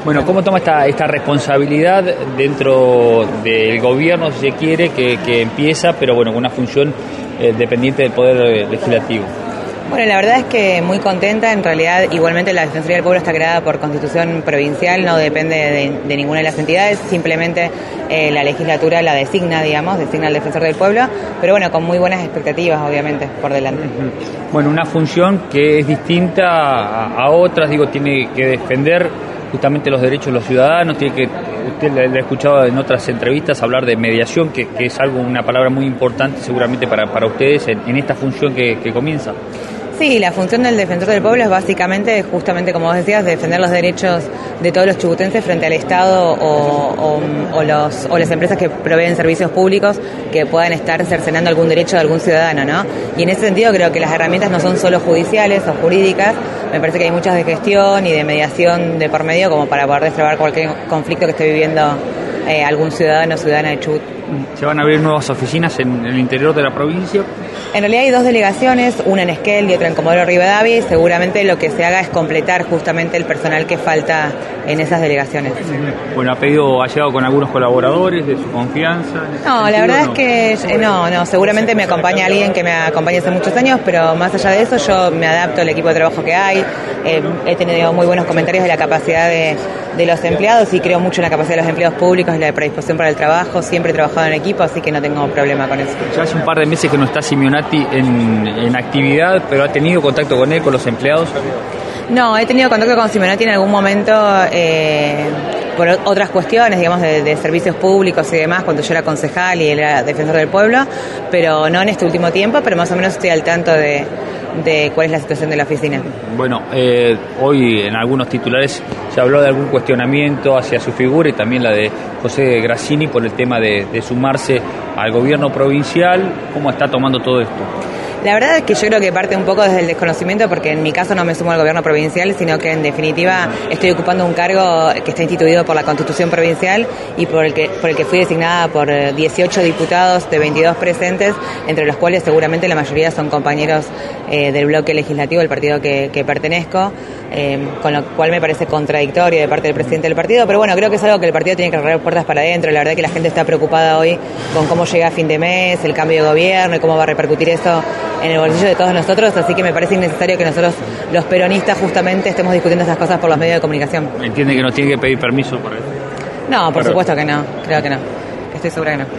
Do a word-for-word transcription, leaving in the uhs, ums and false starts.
Bueno, ¿cómo toma esta, esta responsabilidad dentro del gobierno, si se quiere, que, que empieza, pero bueno, con una función eh, dependiente del Poder Legislativo? Bueno, la verdad es que muy contenta. En realidad, igualmente la Defensoría del Pueblo está creada por Constitución Provincial, no depende de, de ninguna de las entidades, simplemente eh, la legislatura la designa, digamos, designa al Defensor del Pueblo, pero bueno, con muy buenas expectativas, obviamente, por delante. Bueno, una función que es distinta a, a otras, digo, tiene que defender justamente los derechos de los ciudadanos, tiene que, usted le ha escuchado en otras entrevistas hablar de mediación, que, que es algo, una palabra muy importante seguramente para, para ustedes en, en esta función que, que comienza. Sí, la función del Defensor del Pueblo es básicamente, justamente como vos decías, defender los derechos de todos los chubutenses frente al Estado o, o, o, los, o las empresas que proveen servicios públicos que puedan estar cercenando algún derecho de algún ciudadano, ¿no? Y en ese sentido creo que las herramientas no son solo judiciales o jurídicas, me parece que hay muchas de gestión y de mediación de por medio como para poder destrabar cualquier conflicto que esté viviendo eh, algún ciudadano o ciudadana de Chubut. ¿Se van a abrir nuevas oficinas en el interior de la provincia? En realidad hay dos delegaciones, una en Esquel y otra en Comodoro Rivadavia, y seguramente lo que se haga es completar justamente el personal que falta en esas delegaciones. Bueno, ha pedido, ha llegado con algunos colaboradores de su confianza. No, la verdad no? es que no, no, seguramente me acompaña alguien que me acompaña hace muchos años, pero más allá de eso yo me adapto al equipo de trabajo que hay, eh, he tenido muy buenos comentarios de la capacidad de, de los empleados y creo mucho en la capacidad de los empleados públicos y la predisposición para el trabajo, siempre he trabajado en equipo, así que no tengo problema con eso. Ya hace un par de meses que no está Simeonati en, en actividad, pero ¿ha tenido contacto con él, con los empleados? No, he tenido contacto con Simeonati en algún momento eh, por otras cuestiones, digamos, de, de servicios públicos y demás, cuando yo era concejal y él era defensor del pueblo, pero no en este último tiempo, pero más o menos estoy al tanto de, de cuál es la situación de la oficina. Bueno, eh, hoy en algunos titulares se habló de algún cuestionamiento hacia su figura y también la de José Grassini por el tema de, de sumarse al gobierno provincial. ¿Cómo está tomando todo esto? La verdad es que yo creo que parte un poco desde el desconocimiento, porque en mi caso no me sumo al gobierno provincial, sino que en definitiva estoy ocupando un cargo que está instituido por la Constitución Provincial y por el que por el que fui designada por dieciocho diputados de veintidós presentes, entre los cuales seguramente la mayoría son compañeros eh, del bloque legislativo del partido que, que pertenezco, eh, con lo cual me parece contradictorio de parte del presidente del partido, pero bueno, creo que es algo que el partido tiene que cerrar puertas para adentro. La verdad es que la gente está preocupada hoy con cómo llega a fin de mes, el cambio de gobierno y cómo va a repercutir eso en el bolsillo de todos nosotros, así que me parece innecesario que nosotros, los peronistas, justamente estemos discutiendo estas cosas por los medios de comunicación. ¿Entiende que no tiene que pedir permiso para eso? No, por Pero... supuesto que no, creo que no, estoy segura que no.